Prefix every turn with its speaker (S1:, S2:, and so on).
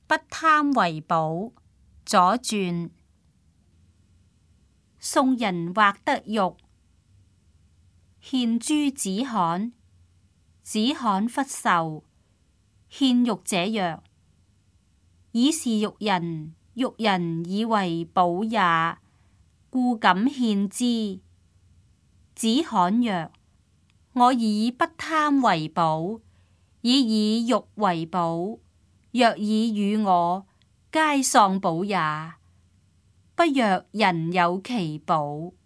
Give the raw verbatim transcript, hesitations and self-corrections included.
S1: 不貪為寶。左傳。宋人畫得玉，獻諸子罕。子罕忽受，獻玉者曰：爾是玉人，玉人以為寶也，故敢獻之。子罕曰：我以不貪為寶，以以玉為寶。若以與我，皆喪寶也。不若人有其寶。